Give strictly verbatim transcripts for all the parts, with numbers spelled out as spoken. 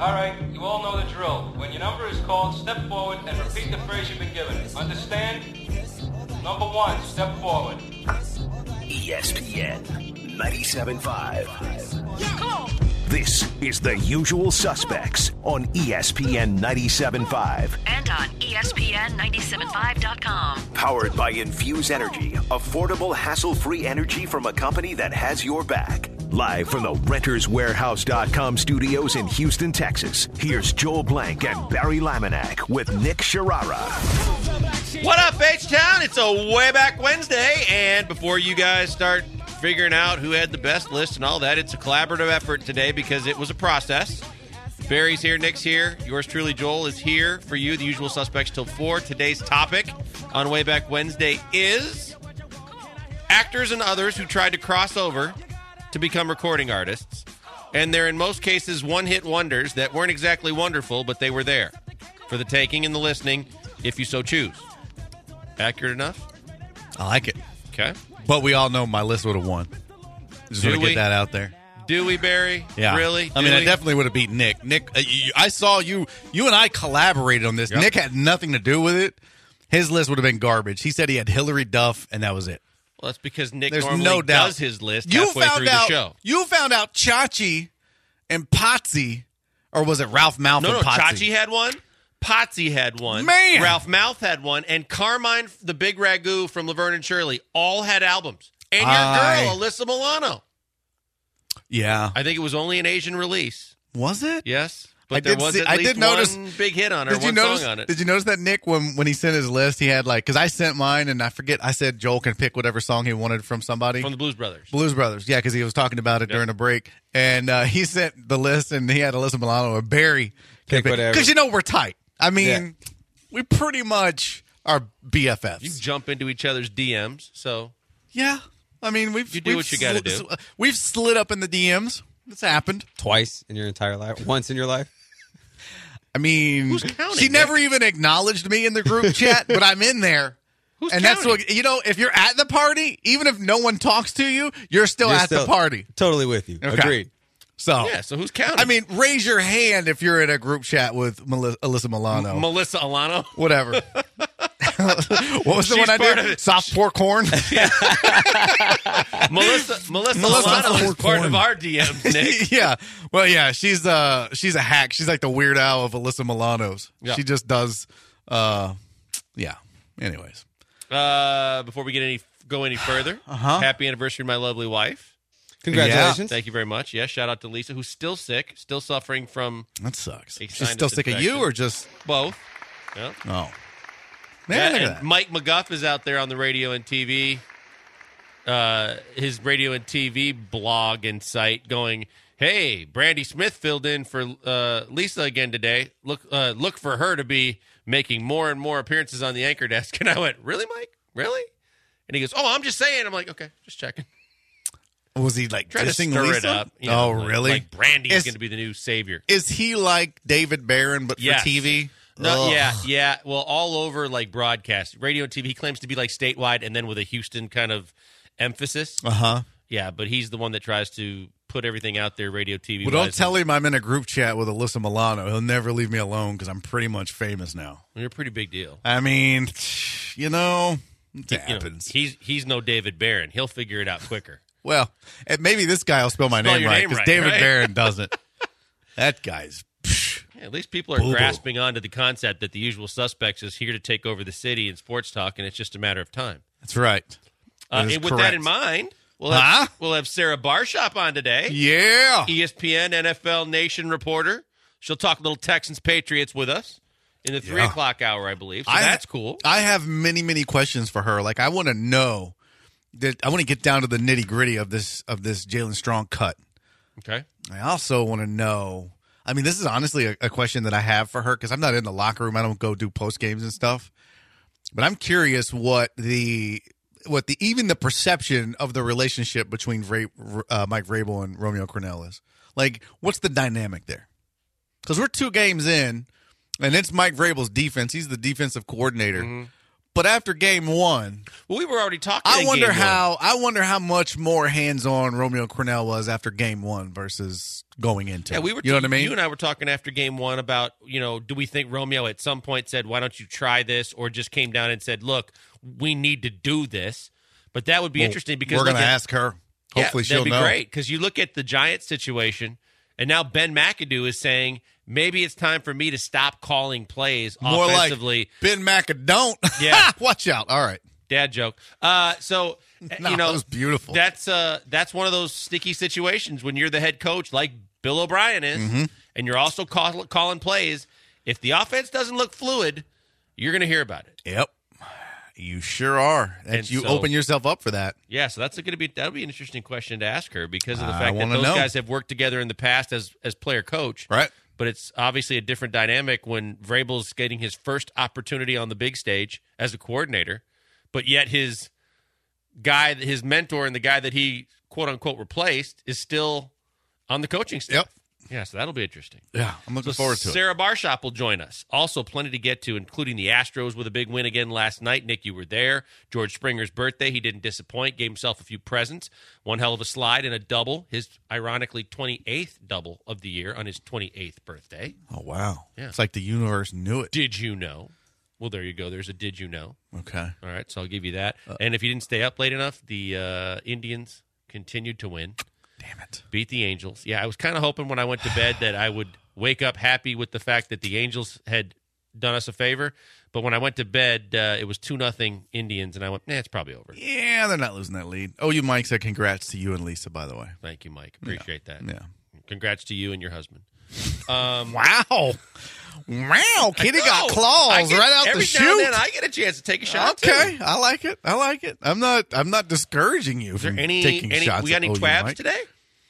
All right, you all know the drill. When your number is called, step forward and repeat the phrase you've been given. Understand? Number one, step forward. E S P N ninety-seven point five. Come on. This is The Usual Suspects on E S P N ninety-seven point five. And on E S P N ninety-seven five dot com. Powered by Infuse Energy, affordable, hassle-free energy from a company that has your back. Live from the Renters Warehouse dot com studios in Houston, Texas, here's Joel Blank and Barry Laminack with Nick Sharara. What up, H-Town? It's a Way Back Wednesday, and before you guys start figuring out who had the best list and all that, it's a collaborative effort today because it was a process. Barry's here, Nick's here, yours truly, Joel, is here for you, The Usual Suspects till four. Today's topic on Way Back Wednesday is actors and others who tried to cross over to become recording artists, and they're in most cases one-hit wonders that weren't exactly wonderful, but they were there for the taking and the listening, if you so choose. Accurate enough? I like it. Okay. But we all know my list would have won. Just want to get that out there. Do we, Barry? Yeah. Really? I Do mean, we? I definitely would have beat Nick. Nick, uh, you, I saw you. You and I collaborated on this. Yep. Nick had nothing to do with it. His list would have been garbage. He said he had Hillary Duff, and that was it. Well, that's because Nick There's normally no doubt. does his list You halfway found through out. the show. You found out Chachi and Potsy, or was it Ralph Malph No, and no, Potsy? Chachi had one. Potsy had one. Man! Ralph Malph had one. And Carmine, the Big Ragu from Laverne and Shirley, all had albums. And your I- girl, Alyssa Milano. Yeah. I think it was only an Asian release. Was it? Yes. But I there did was see- at I least did notice- one big hit on her, Did you one notice? song on it. Did you notice that Nick, when when he sent his list, he had like, because I sent mine and I forget, I said Joel can pick whatever song he wanted from somebody. From the Blues Brothers. Blues Brothers, yeah, because he was talking about it Yep. during a break, and uh, he sent the list, and he had Alyssa Milano or Barry Pick whatever. because you know we're tight. I mean, Yeah. we pretty much are B F Fs. You jump into each other's D Ms, so yeah, I mean we've You do we've what you gotta sli- do. We've slid up in the D Ms. It's happened. Twice in your entire life? Once in your life? I mean, Who's counting, she never Nick? even acknowledged me in the group chat, but I'm in there. Who's and counting? that's what you know. If you're at the party, even if no one talks to you, you're still You're at still- the party. Totally with you. Okay. Agreed. So yeah, so who's counting? I mean, raise your hand if you're in a group chat with Mel- Alyssa Milano. Melissa Alano. Whatever. What was the She's one I part did? of it. Soft pork corn. Melissa Melissa, Melissa Alano is Alano. part of our D Ms, Nick. Yeah. Well, yeah. She's uh she's a hack. She's like the Weird Al of Alyssa Milano's. Yeah. She just does. uh Yeah. Anyways. Uh, before we get any go any further, Uh-huh. happy anniversary to my lovely wife. Congratulations. Thank you very much. Yes, shout out to Lisa, who's still sick, still suffering from That sucks. A She's sinus still sick of you, infection. or just both. Yeah. oh. Yeah, Man, look at and that. Mike McGuff is out there on the radio and T V, uh, his radio and T V blog and site going, hey, Brandy Smith filled in for uh, Lisa again today. Look uh, look for her to be making more and more appearances on the anchor desk. And I went, really, Mike? Really? And he goes, oh, I'm just saying. I'm like, okay, just checking. Was he like Trying to dissing stir Lisa? it up. you know, oh, like- really? Like Brandy's Is- going to be the new savior. Is he like David Barron, but Yes. for T V? No, Ugh. yeah, yeah. Well, all over like broadcast, radio and T V. He claims to be like statewide, and then with a Houston kind of emphasis. Uh huh. Yeah, but he's the one that tries to put everything out there, radio, T V. Well, don't wise. tell him I'm in a group chat with Alyssa Milano. He'll never leave me alone because I'm pretty much famous now. You're a pretty big deal. I mean, you know, it You know, happens. he's he's no David Barron. He'll figure it out quicker. Well, and maybe this guy will spell my Spell name your right name because right, David right? Barron doesn't. That guy's. psh, Yeah, at least people are Boo-boo. grasping onto the concept that the usual suspects is here to take over the city in sports talk, and it's just a matter of time. That's right. Uh, That is and with that correct. in mind, we'll have, Huh? we'll have Sarah Barshop on today. Yeah. E S P N N F L Nation reporter. She'll talk a little Texans Patriots with us in the three Yeah. o'clock hour, I believe. So I- that's cool. I have many, many questions for her. Like, I want to know that. I want to get down to the nitty gritty of this of this Jalen Strong cut. Okay. I also want to know. I mean, this is honestly a, a question that I have for her because I'm not in the locker room. I don't go do post games and stuff. But I'm curious what the what the even the perception of the relationship between Ray, uh, Mike Vrabel and Romeo Crennel is. Like, what's the dynamic there? Because we're two games in, and it's Mike Vrabel's defense. He's the defensive coordinator. Mm-hmm. But after game one, Well, we were already talking. I in wonder game how one. I wonder how much more hands-on Romeo Crennel was after game one versus going into. Yeah, we were. You know what I mean? You and I were talking after game one about, you know, do we think Romeo at some point said, "Why don't you try this?" or just came down and said, "Look, we need to do this." But that would be Well, interesting because we're going to look at- ask her. Hopefully, yeah, she'll that'd be know. great because you look at the Giants situation, and now Ben McAdoo is saying maybe it's time for me to stop calling plays More like offensively. Ben McAdoo. Yeah. Watch out. All right. Dad joke. Uh, so No, you know that was beautiful. That's uh, that's one of those sticky situations when you're the head coach, like Bill O'Brien is, Mm-hmm. and you're also call, calling plays. If the offense doesn't look fluid, you're going to hear about it. Yep. You sure are. And And you so- open yourself up for that. Yeah, so that's going to be that'll be an interesting question to ask her because of the I fact that wanna those know. guys have worked together in the past as as player coach, Right. But it's obviously a different dynamic when Vrabel's getting his first opportunity on the big stage as a coordinator, but yet his guy, his mentor, and the guy that he quote unquote replaced is still on the coaching staff. Yep. Yeah, so that'll be interesting. Yeah, I'm looking So forward to it. Sarah Barshop will join us. Also, plenty to get to, including the Astros with a big win again last night. Nick, you were there. George Springer's birthday. He didn't disappoint. Gave himself a few presents. One hell of a slide and a double. His, ironically, twenty-eighth double of the year on his twenty-eighth birthday. Oh, wow. Yeah. It's like the universe knew it. Did you know? Well, there you go. There's a did you know. Okay. All right, so I'll give you that. Uh, and if you didn't stay up late enough, the uh, Indians continued to win. Damn it. Beat the Angels. Yeah, I was kind of hoping when I went to bed that I would wake up happy with the fact that the Angels had done us a favor. But when I went to bed, uh, it was two nothing Indians, and I went, nah, it's probably over. Yeah, they're not losing that lead. Oh, you Mike said congrats to you and Lisa, by the way. Thank you, Mike. Appreciate that. Yeah. Congrats to you and your husband. Um, Wow. Wow. Kitty got no, claws I get- right out every the now and chute. then I get a chance to take a shot. Okay, too. I like it. I like it. I'm not. I'm not discouraging you Is there from any, taking any shots. we got at any O U, twabs Mike. today?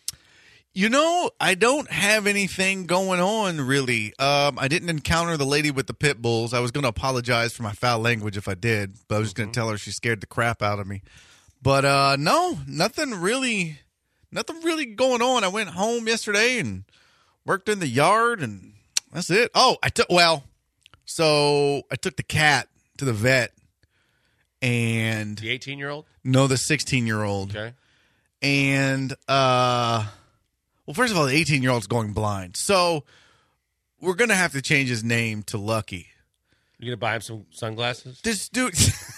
You know, I don't have anything going on really. Um, I didn't encounter the lady with the pit bulls. I was going to apologize for my foul language if I did, but I was just going to tell her she scared the crap out of me. But uh, no, nothing really, nothing really going on. I went home yesterday and worked in the yard, and that's it. Oh, I took well, so I took the cat to the vet, and The eighteen-year-old? no, the sixteen-year-old. Okay. And, uh, well, first of all, the eighteen-year-old's going blind. So we're going to have to change his name to Lucky. You going to buy him some sunglasses? This dude,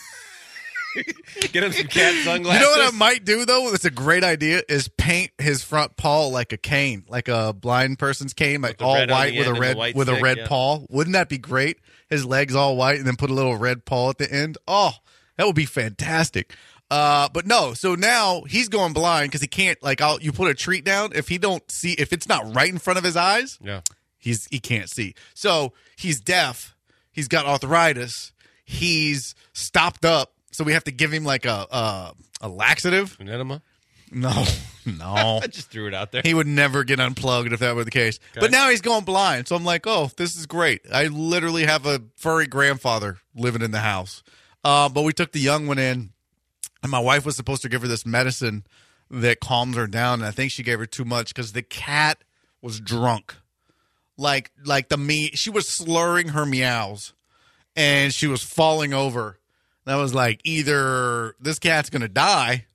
Get him some cat you sunglasses? know what I might do, though? That's a great idea, is paint his front paw like a cane, like a blind person's cane, like the all red on white the with a end and the red white with a stick, red yeah. paw. Wouldn't that be great? His legs all white and then put a little red paw at the end. Oh, that would be fantastic. Uh, but no, so now he's going blind because he can't, like, I'll, you put a treat down. If he don't see, if it's not right in front of his eyes, Yeah. he's he can't see. So he's deaf. He's got arthritis. He's stopped up. So we have to give him like a a, a laxative. An enema? No, no. I just threw it out there. He would never get unplugged if that were the case. But now he's going blind. So I'm like, oh, this is great. I literally have a furry grandfather living in the house. Uh, but we took the young one in, and my wife was supposed to give her this medicine that calms her down. And I think she gave her too much because the cat was drunk. Like, like the me, she was slurring her meows, and she was falling over. And I was like, either this cat's going to die,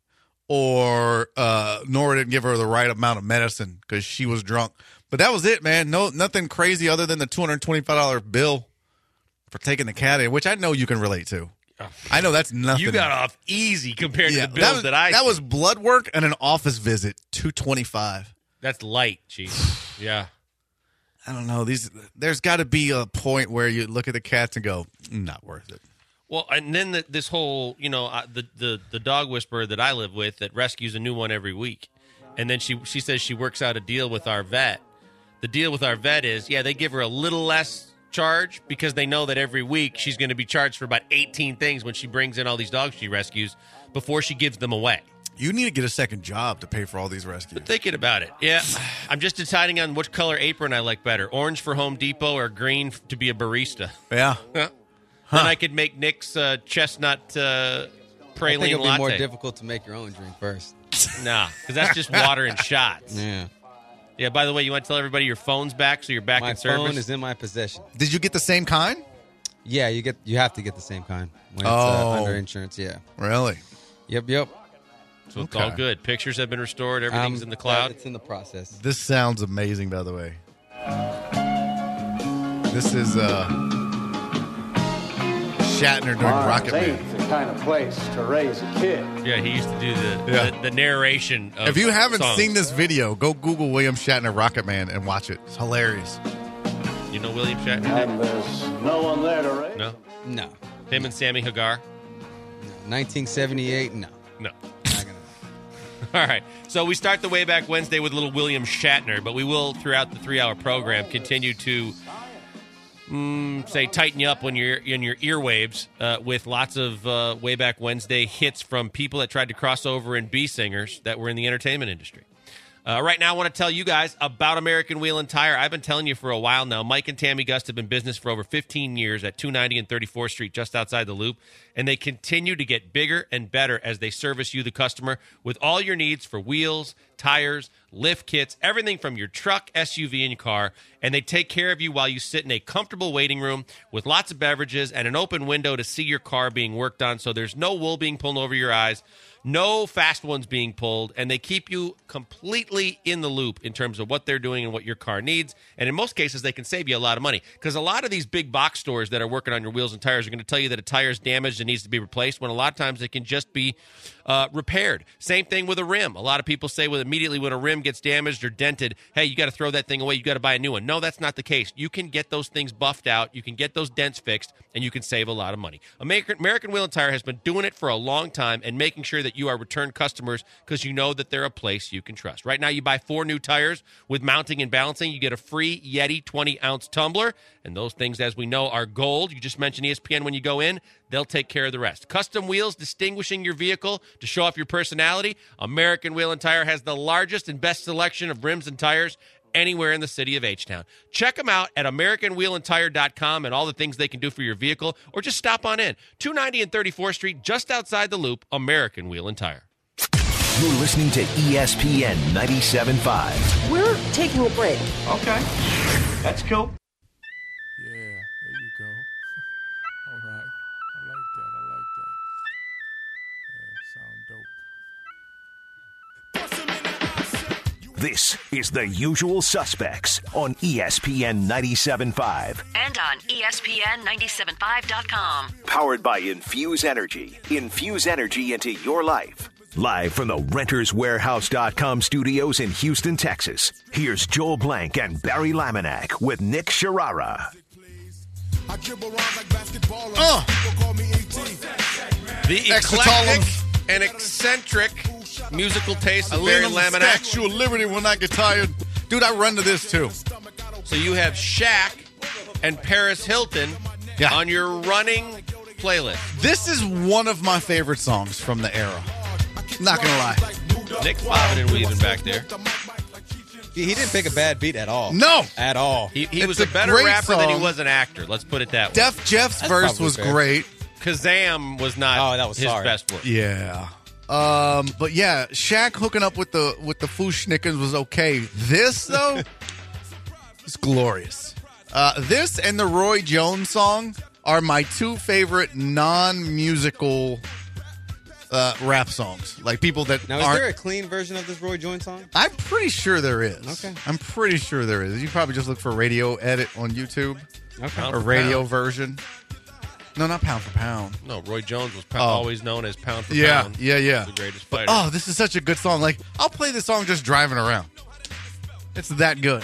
or uh, Nora didn't give her the right amount of medicine because she was drunk. But that was it, man. No, nothing crazy other than the two hundred twenty-five dollars bill for taking the cat in, which I know you can relate to. I know that's nothing. You got off easy compared Yeah, to the bills that was, that I That see. was blood work and an office visit, two twenty-five. That's light, chief. Yeah. I don't know. These there's got to be a point where you look at the cats and go, not worth it. Well, and then the, this whole, you know, uh, the, the the dog whisperer that I live with that rescues a new one every week, and then she she says she works out a deal with our vet. The deal with our vet is, yeah, they give her a little less charge because they know that every week she's going to be charged for about eighteen things when she brings in all these dogs she rescues before she gives them away. You need to get a second job to pay for all these rescues. Thinking about it, yeah, I'm just deciding on which color apron I like better: orange for Home Depot or green to be a barista. Yeah. Then I could make Nick's uh, chestnut uh, I think praline it'll be latte. more difficult to make your own drink first. Nah, because that's just water and shots. Yeah. Yeah, by the way, you want to tell everybody your phone's back so you're back My in service? phone is in my possession. Did you get the same kind? Yeah, you get you have to get the same kind when it's Oh. uh, under insurance. Yeah. Really? Yep. Yep. So it's Okay. all good. Pictures have been restored. Everything's Um, in the cloud. It's in the process. This sounds amazing, by the way. This is uh, Shatner doing Rocket Man. the kind of place to raise a kid. Yeah, he used to do the Yeah. the, the narration. Of If you haven't songs. seen this video, go Google William Shatner Rocket Man and watch it. It's hilarious. you know William Shatner? And there's no one there to raise No, them. No. him and Sammy Hagar. nineteen seventy-eight. No. No. Not gonna. All right. So we start the way back Wednesday with a little William Shatner, but we will, throughout the three-hour program, continue to, mm, say, tighten you up when you're in your earwaves uh, with lots of uh, way back Wednesday hits from people that tried to cross over and be singers that were in the entertainment industry. Uh, right now, I want to tell you guys about American Wheel and Tire. I've been telling you for a while now. Mike and Tammy Gust have been in business for over fifteen years at two ninety and thirty-fourth Street, just outside the Loop, and they continue to get bigger and better as they service you, the customer, with all your needs for wheels, tires, lift kits, everything from your truck, S U V, and your car, and they take care of you while you sit in a comfortable waiting room with lots of beverages and an open window to see your car being worked on, so there's no wool being pulled over your eyes. No fast ones being pulled, and they keep you completely in the loop in terms of what they're doing and what your car needs. And in most cases, they can save you a lot of money because a lot of these big box stores that are working on your wheels and tires are going to tell you that a tire is damaged and needs to be replaced when a lot of times it can just be uh, repaired. Same thing with a rim. A lot of people say with immediately when a rim gets damaged or dented, hey, you got to throw that thing away. You got to buy a new one. No, that's not the case. You can get those things buffed out. You can get those dents fixed, and you can save a lot of money. American, American Wheel and Tire has been doing it for a long time and making sure that you are return customers because you know that they're a place you can trust. Right now, you buy four new tires with mounting and balancing. You get a free Yeti twenty-ounce tumbler, and those things, as we know, are gold. You just mentioned E S P N when you go in. They'll take care of the rest. Custom wheels distinguishing your vehicle to show off your personality. American Wheel and Tire has the largest and best selection of rims and tires anywhere in the city of H-Town. Check them out at American Wheel and Tire dot com and all the things they can do for your vehicle, or just stop on in. two ninety and thirty-fourth Street, just outside the Loop, American Wheel and Tire. You're listening to E S P N ninety-seven point five. We're taking a break. Okay. That's cool. Yeah, there you go. All right. I like that. I like that. Yeah, sound dope. This is The Usual Suspects on E S P N ninety-seven point five. And on E S P N ninety-seven point five dot com. Powered by Infuse Energy. Infuse energy into your life. Live from the Renters Warehouse dot com studios in Houston, Texas. Here's Joel Blank and Barry Laminack with Nick Sharara. Oh. The Extra eclectic tall and eccentric musical taste I of Barry live on the Laminack. Statue of Liberty when I get tired. Dude, I run to this too. So you have Shaq and Paris Hilton Yeah. on your running playlist. This is one of my favorite songs from the era. Not gonna lie. Nick's bobbing and weaving back there. He, he didn't pick a bad beat at all. No. At all. He, he It's was a a better great rapper than he song. was an actor. Let's put it that way. Def Jeff's That's verse probably was fair. great. Kazam was not Oh, that was his sorry. best work. Yeah. Um, but yeah, Shaq hooking up with the with the Foo Schnickens was okay. This though, is glorious. Uh, this and the Roy Jones song are my two favorite non-musical uh, rap songs. Like people that Now, is aren't. there a clean version of this Roy Jones song? I'm pretty sure there is. Okay. I'm pretty sure there is. You probably just look for radio edit on YouTube Okay. Pound or for radio pound. version. No, not pound for pound. No, Roy Jones was po- Oh. always known as Pound for Yeah, Pound. yeah, yeah. The greatest But, fighter. oh, this is such a good song. Like, I'll play this song just driving around. It's that good.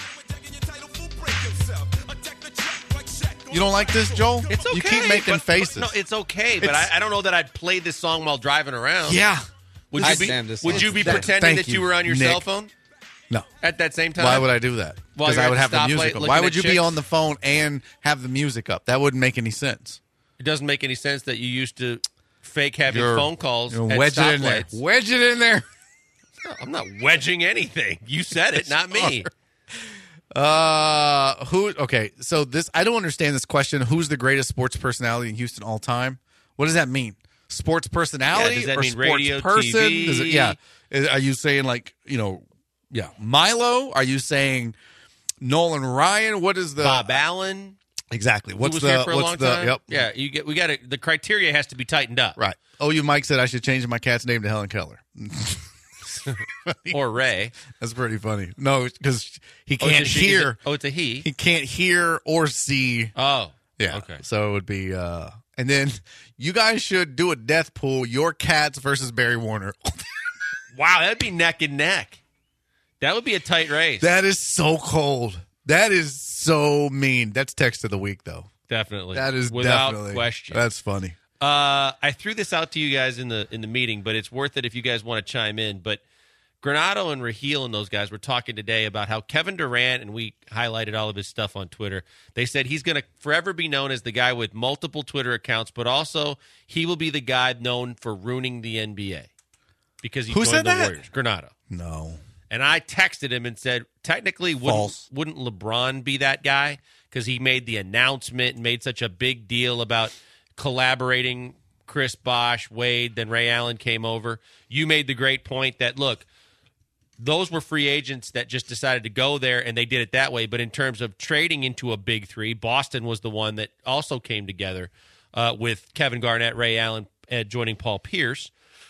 You don't like this, Joel? It's okay. You keep making but- faces. No, it's okay, but It's- I, I don't know that I'd play this song while driving around. yeah. Would I you be, stand this would song. you be That- pretending thank that you you, were on your Nick. cell phone No. at that same time? Why would I do that? While Because you're I at would the have the stoplight music. on. looking Why at would you be chicks? on the phone and have the music up? That wouldn't make any sense. It doesn't make any sense that you used to fake having You're- phone calls You're at wedge it in there. stoplights. Wedge it in there. No, I'm not wedging anything. You said it, not me. Uh, who? Okay, so this I don't understand this question. Who's the greatest sports personality in Houston all time? What does that mean? Sports personality Yeah, does that or mean sports radio, person? T V? Does it, yeah. Is- Are you saying like you know, yeah, Milo? Are you saying Nolan Ryan? What is the Bob Allen. Exactly. What's who was the here for a what's long the time. yep. Yeah, you get we got to the criteria has to be tightened up. Right. Oh, you Mike said I should change my cat's name to Helen Keller. Or Ray. That's pretty funny. No, because he Oh, it's can't a she- hear. it's a- oh, it's a he. He can't hear or see. Oh, Yeah. okay. So it would be. uh And then you guys should do a death pool. Your cats versus Barry Warner. Wow, that'd be neck and neck. That would be a tight race. That is so cold. That is so mean. That's text of the week, though. Definitely. That is without definitely, question. That's funny. Uh, I threw this out to you guys in the in the meeting, but it's worth it if you guys want to chime in. But Granado and Raheel and those guys were talking today about how Kevin Durant, and we highlighted all of his stuff on Twitter, they said he's going to forever be known as the guy with multiple Twitter accounts, but also he will be the guy known for ruining the N B A because he Who joined said the that? Warriors. Granado. No. And I texted him and said, technically, wouldn't, False. wouldn't LeBron be that guy? Because he made the announcement and made such a big deal about collaborating Chris Bosh, Wade, then Ray Allen came over. You made the great point that, look, those were free agents that just decided to go there, and they did it that way. But in terms of trading into a big three, Boston was the one that also came together uh, with Kevin Garnett, Ray Allen, uh, joining Paul Pierce.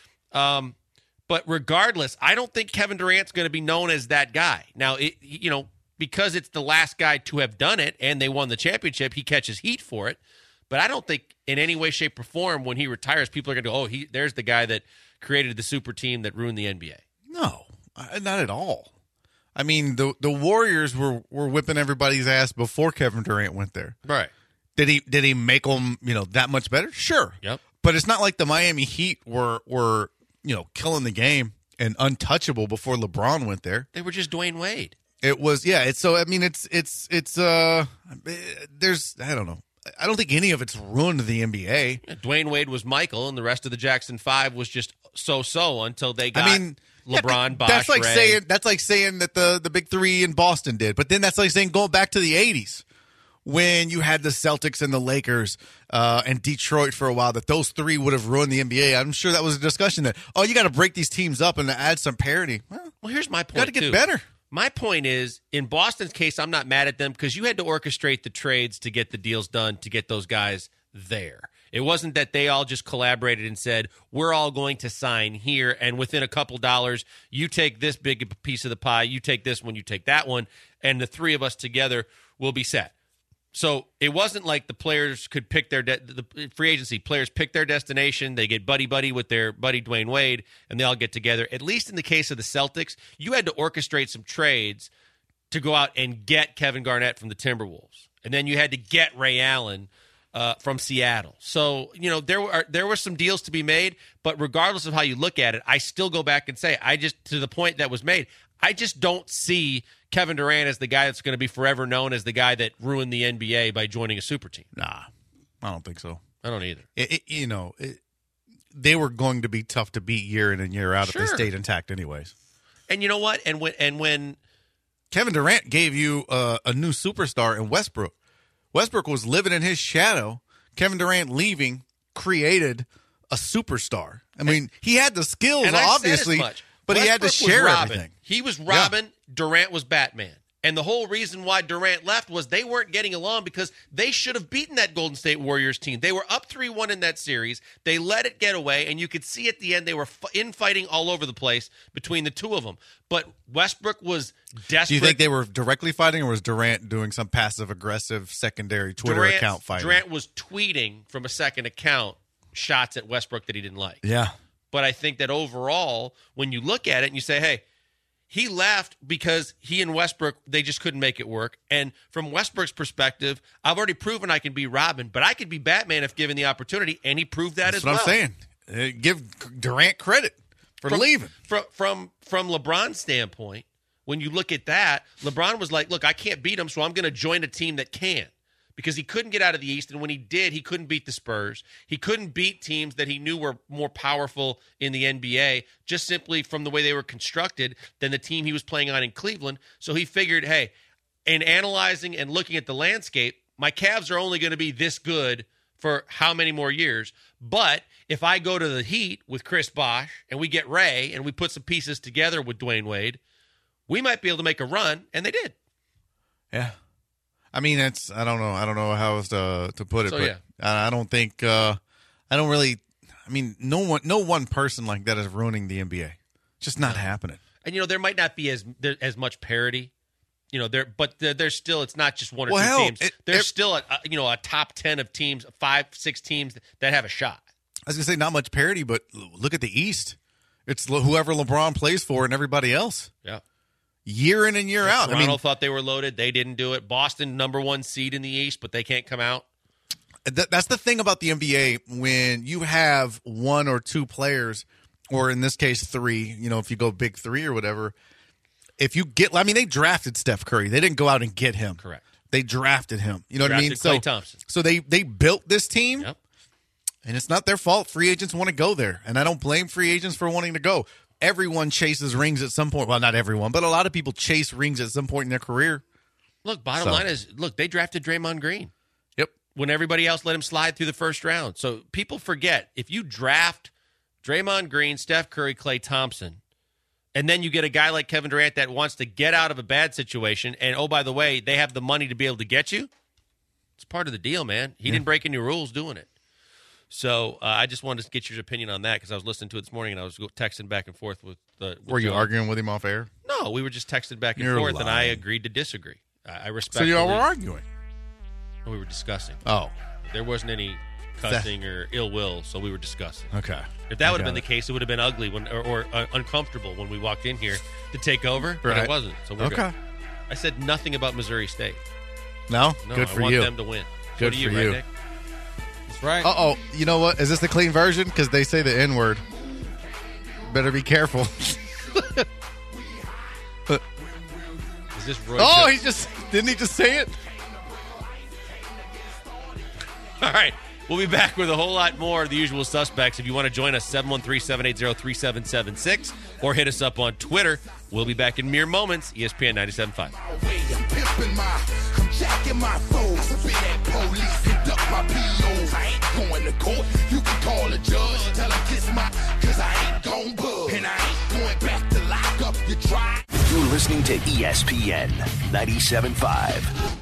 Um, but regardless, I don't think Kevin Durant's going to be known as that guy. Now, it, you know, because it's the last guy to have done it, and they won the championship, he catches heat for it. But I don't think in any way, shape, or form when he retires, people are going to go, oh, he, there's the guy that created the super team that ruined the N B A. No, uh, not at all. I mean, the the Warriors were, were whipping everybody's ass before Kevin Durant went there. Right. Did he did he make them, you know, that much better? Sure. Yep. But it's not like the Miami Heat were were, you know, killing the game and untouchable before LeBron went there. They were just Dwayne Wade. It was, yeah. It's so. I mean, it's it's it's. uh There's, I don't know. I don't think any of it's ruined the N B A. Yeah, Dwayne Wade was Michael, and the rest of the Jackson Five was just so-so until they got I mean, LeBron, yeah, Bosh, that's like Ray. saying that's like saying that the the big three in Boston did. But then that's like saying going back to the eighties when you had the Celtics and the Lakers uh, and Detroit for a while, that those three would have ruined the N B A. I'm sure that was a discussion that, oh, you got to break these teams up and add some parity. Well, Well, here's my point. got to get too. better. My point is, in Boston's case, I'm not mad at them because you had to orchestrate the trades to get the deals done to get those guys there. It wasn't that they all just collaborated and said, we're all going to sign here, and within a couple dollars, you take this big piece of the pie, you take this one, you take that one, and the three of us together will be set. So it wasn't like the players could pick their de- the free agency. Players pick their destination. They get buddy-buddy with their buddy Dwayne Wade, and they all get together. At least in the case of the Celtics, you had to orchestrate some trades to go out and get Kevin Garnett from the Timberwolves. And then you had to get Ray Allen uh, from Seattle. So, you know, there were there were some deals to be made, but regardless of how you look at it, I still go back and say, I just, to the point that was made, I just don't see Kevin Durant as the guy that's going to be forever known as the guy that ruined the N B A by joining a super team. Nah, I don't think so. I don't either. It, it, you know, it, they were going to be tough to beat year in and year out Sure. if they stayed intact anyways. And you know what? And when and when Kevin Durant gave you uh, a new superstar in Westbrook. Westbrook was living in his shadow. Kevin Durant leaving created a superstar. I mean, he had the skills, and I obviously, said as much. but he had to Westbrook was share Robin. everything. He was Robin. Durant was Batman. And the whole reason why Durant left was they weren't getting along because they should have beaten that Golden State Warriors team. They were up three one in that series. They let it get away, and you could see at the end they were infighting all over the place between the two of them. But Westbrook was desperate. Do you think they were directly fighting, or was Durant doing some passive-aggressive secondary Twitter Durant, account fighting? Durant was tweeting from a second account shots at Westbrook that he didn't like. Yeah. But I think that overall, when you look at it and you say, hey, he left because he and Westbrook, they just couldn't make it work. And from Westbrook's perspective, I've already proven I can be Robin, but I could be Batman if given the opportunity, and he proved that That's as what well. I'm saying. Uh, give Durant credit for From, leaving. From, from, from LeBron's standpoint, when you look at that, LeBron was like, look, I can't beat him, so I'm going to join a team that can. Because he couldn't get out of the East, and when he did, he couldn't beat the Spurs. He couldn't beat teams that he knew were more powerful in the N B A, just simply from the way they were constructed than the team he was playing on in Cleveland. So he figured, hey, in analyzing and looking at the landscape, my Cavs are only going to be this good for how many more years? But if I go to the Heat with Chris Bosh, and we get Ray, and we put some pieces together with Dwayne Wade, we might be able to make a run, and they did. Yeah. I mean, it's I don't know. I don't know how else to to put it, So, but yeah. I I don't think uh, I don't really. I mean, no one, no one person like that is ruining the N B A. It's just not happening. And you know, there might not be as there, as much parity. You know, there, but there, there's still. It's not just one or Well, two hell, teams. it- there's it- still a, a you know a top ten of teams, five, six teams that have a shot. I was gonna say not much parity, but look at the East. It's lo- whoever LeBron plays for and everybody else, Yeah. year in and year out. Toronto I mean, thought they were loaded. They didn't do it. Boston, number one seed in the East, but they can't come out. Th- that's the thing about the N B A when you have one or two players, or in this case three. You know, if you go big three or whatever, if you get, I mean, they drafted Steph Curry. They didn't go out and get him. Correct. They drafted him. You know what I mean? Drafted Klay So, Thompson. so they they built this team, Yep. and it's not their fault. Free agents want to go there, and I don't blame free agents for wanting to go. Everyone chases rings at some point. Well, not everyone, but a lot of people chase rings at some point in their career. Look, bottom So- line is, look, they drafted Draymond Green. Yep. When everybody else let him slide through the first round. So people forget, if you draft Draymond Green, Steph Curry, Klay Thompson, and then you get a guy like Kevin Durant that wants to get out of a bad situation, and oh, by the way, they have the money to be able to get you, it's part of the deal, man. He Yeah. didn't break any rules doing it. So uh, I just wanted to get your opinion on that because I was listening to it this morning and I was texting back and forth with the. Were you John. arguing with him off air? No, we were just texting back and You're forth, and I lying. agreed to disagree. I, I respect. So you all were arguing. We were discussing. Oh, There wasn't any cussing or ill will, so we were discussing. okay. If that I would have got been the it. case, it would have been ugly when or, or uh, uncomfortable when we walked in here to take over, but Right. it wasn't. So we're Okay. good. I said nothing about Missouri State. No, No, good I for want you. them to win. Good so do you, for right, you. Nick? That's right. Uh oh, you know what? Is this the clean version? Because they say the N word. Better be careful. Is this Roy? Oh, Jones? he just didn't he just say it? All right. We'll be back with a whole lot more of the usual suspects. If you want to join us, seven one three, seven eight zero, three seven seven six or hit us up on Twitter. We'll be back in mere moments. E S P N ninety-seven point five. I'm pimping my, I'm jacking my foes. Be that police, conduct my P Os. I ain't going to court. You can call a judge, tell him kiss my, cause I ain't gon' bug. And I ain't going back to lock up. You try. You're listening to E S P N ninety-seven point five.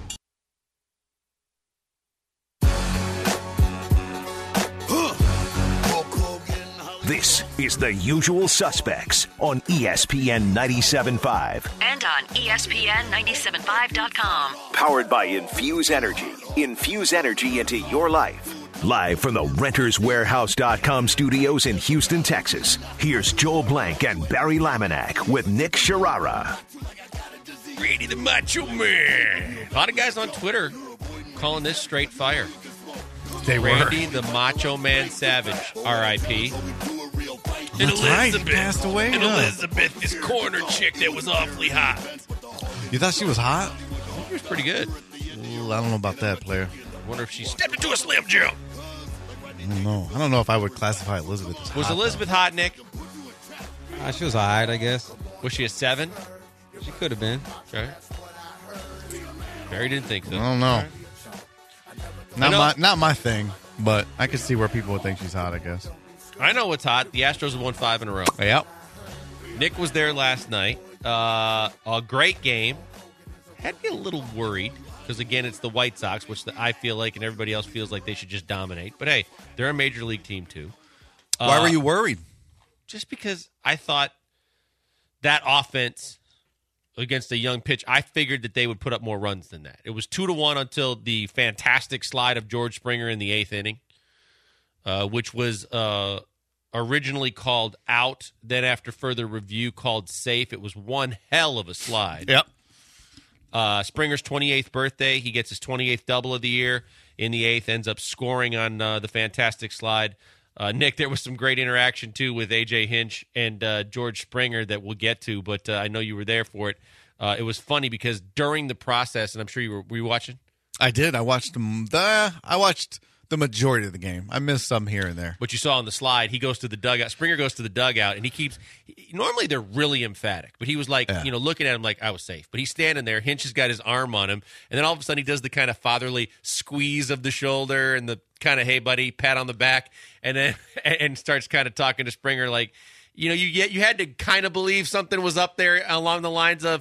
This is The Usual Suspects on E S P N ninety-seven point five. And on E S P N ninety-seven point five dot com. Powered by Infuse Energy. Infuse energy into your life. Live from the Renters Warehouse dot com studios in Houston, Texas. Here's Joel Blank and Barry Laminack with Nick Sharara. Brady the Macho Man. A lot of guys on Twitter calling this straight fire. They Randy the Macho Man Savage, R I P And That's right, he Elizabeth. passed away, And huh? Elizabeth, this corner chick that was awfully hot. You thought she was hot? She was pretty good. Ooh, I don't know about that, player. I wonder if she stepped into a slim jump. I don't know. I don't know if I would classify Elizabeth as Was hot, Elizabeth hot, Nick? Uh, she was all right, I guess. Was she a seven? She could have been. Okay. Barry didn't think so. though. I don't know. I Not know- my not my thing, but I could see where people would think she's hot, I guess. I know what's hot. The Astros have won five in a row. Yep. Nick was there last night. Uh, a great game. Had me a little worried because, again, it's the White Sox, which the, I feel like and everybody else feels like they should just dominate. But, hey, they're a major league team, too. Why Uh, were you worried? Just because I thought that offense against a young pitch, I figured that they would put up more runs than that. It was two to one until the fantastic slide of George Springer in the eighth inning, uh, which was uh, originally called out. Then, after further review, called safe. It was one hell of a slide. Yep. Uh, Springer's twenty-eighth birthday. He gets his twenty-eighth double of the year in the eighth, ends up scoring on uh, the fantastic slide. Uh, Nick, there was some great interaction, too, with A J Hinch and uh, George Springer that we'll get to, but uh, I know you were there for it. Uh, it was funny because during the process, and I'm sure you were, were you watching? I did. I watched them. The I watched the majority of the game. I missed some here and there. What you saw on the slide, he goes to the dugout. Springer goes to the dugout, and he keeps he, – normally they're really emphatic, but he was like, Yeah. you know, looking at him like I was safe. But he's standing there. Hinch has got his arm on him, and then all of a sudden he does the kind of fatherly squeeze of the shoulder and the kind of, hey, buddy, pat on the back, and then and starts kind of talking to Springer like, you know, you get you had to kind of believe something was up there along the lines of,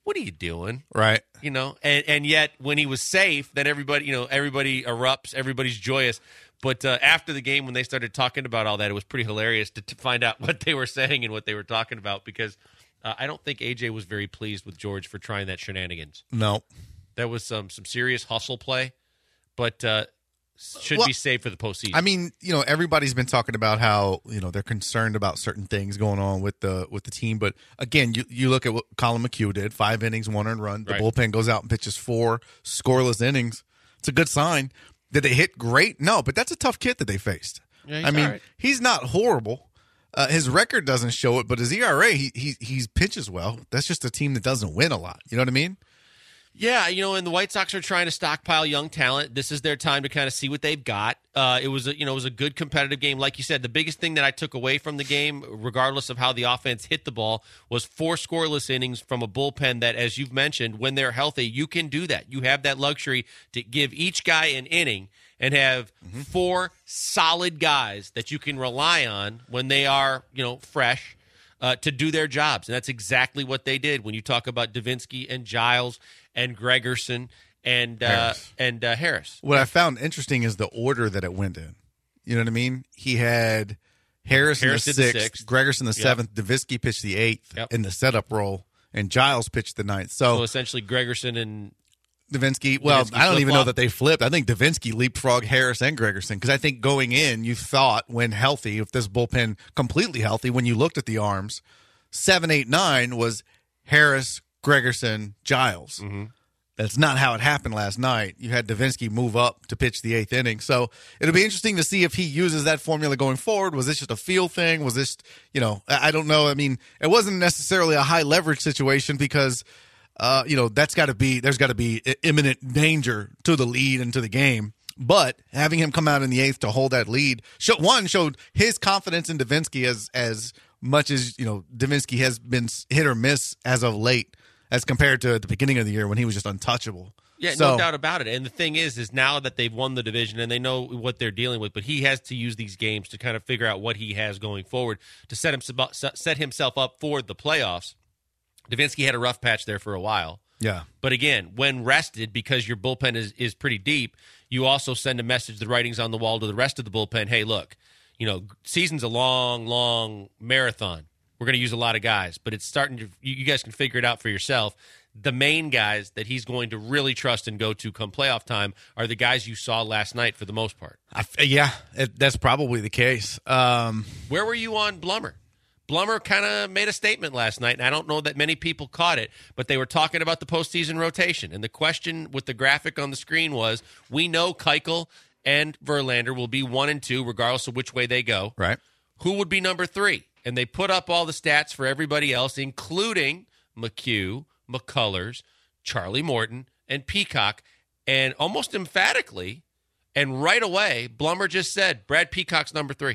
what are you doing? Right. You know, and, and yet when he was safe, then everybody, you know, everybody erupts, everybody's joyous. But uh, after the game, when they started talking about all that, it was pretty hilarious to, to find out what they were saying and what they were talking about because uh, I don't think A J was very pleased with George for trying that shenanigans. No. There was some some serious hustle play, but uh, should well, be saved for the postseason. I mean, you know, everybody's been talking about how, you know, they're concerned about certain things going on with the with the team. But, again, you, you look at what Colin McHugh did, five innings, one earned run. The right. bullpen goes out and pitches four scoreless innings. It's a good sign. Did they hit great? No, but that's a tough kid that they faced. Yeah, I mean, right. he's not horrible. Uh, his record doesn't show it, but his E R A, he, he he pitches well. That's just a team that doesn't win a lot. You know what I mean? Yeah, you know, and the White Sox are trying to stockpile young talent. This is their time to kind of see what they've got. Uh, it was, a, you know, it was a good competitive game. Like you said, the biggest thing that I took away from the game, regardless of how the offense hit the ball, was four scoreless innings from a bullpen that, as you've mentioned, when they're healthy, you can do that. You have that luxury to give each guy an inning and have mm-hmm. four solid guys that you can rely on when they are, you know, fresh. Uh, to do their jobs. And that's exactly what they did when you talk about Davinsky and Giles and Gregerson and uh, Harris. and uh, Harris. What I found interesting is the order that it went in. You know what I mean? He had Harris, Harris in the did sixth, the sixth. Gregerson the Yep. seventh, Davinsky pitched the eighth Yep. in the setup role, and Giles pitched the ninth. So, So essentially Gregerson and Davinsky, well, Davinsky I don't even know flip-flop. that they flipped. I think Davinsky leapfrogged Harris and Gregerson because I think going in, you thought when healthy, if this bullpen completely healthy, when you looked at the arms, seven, eight, nine was Harris, Gregerson, Giles. Mm-hmm. That's not how it happened last night. You had Davinsky move up to pitch the eighth inning. So it'll be interesting to see if he uses that formula going forward. Was this just a feel thing? Was this, you know, I I don't know. I mean, it wasn't necessarily a high leverage situation because, uh, you know, that's got to be, there's got to be imminent danger to the lead and to the game. But having him come out in the eighth to hold that lead, show, one, showed his confidence in Davinsky as, as much as, you know, Davinsky has been hit or miss as of late, as compared to at the beginning of the year when he was just untouchable. Yeah, so, no doubt about it. And the thing is, is now that they've won the division and they know what they're dealing with, but he has to use these games to kind of figure out what he has going forward to set himself set himself up for the playoffs. Davinsky had a rough patch there for a while. Yeah. But again, when rested, because your bullpen is, is pretty deep, you also send a message, the writing's on the wall to the rest of the bullpen. Hey, look, you know, season's a long, long marathon. We're going to use a lot of guys, but it's starting to, you guys can figure it out for yourself. The main guys that he's going to really trust and go to come playoff time are the guys you saw last night for the most part. I, yeah, it, that's probably the case. Um, Where were you on Blummer? Blummer kind of made a statement last night, and I don't know that many people caught it, but they were talking about the postseason rotation. And the question with the graphic on the screen was, we know Keuchel and Verlander will be one and two regardless of which way they go. Right. Who would be number three? And they put up all the stats for everybody else, including McHugh, McCullers, Charlie Morton, and Peacock. And almost emphatically, and right away, Blummer just said, Brad Peacock's number three.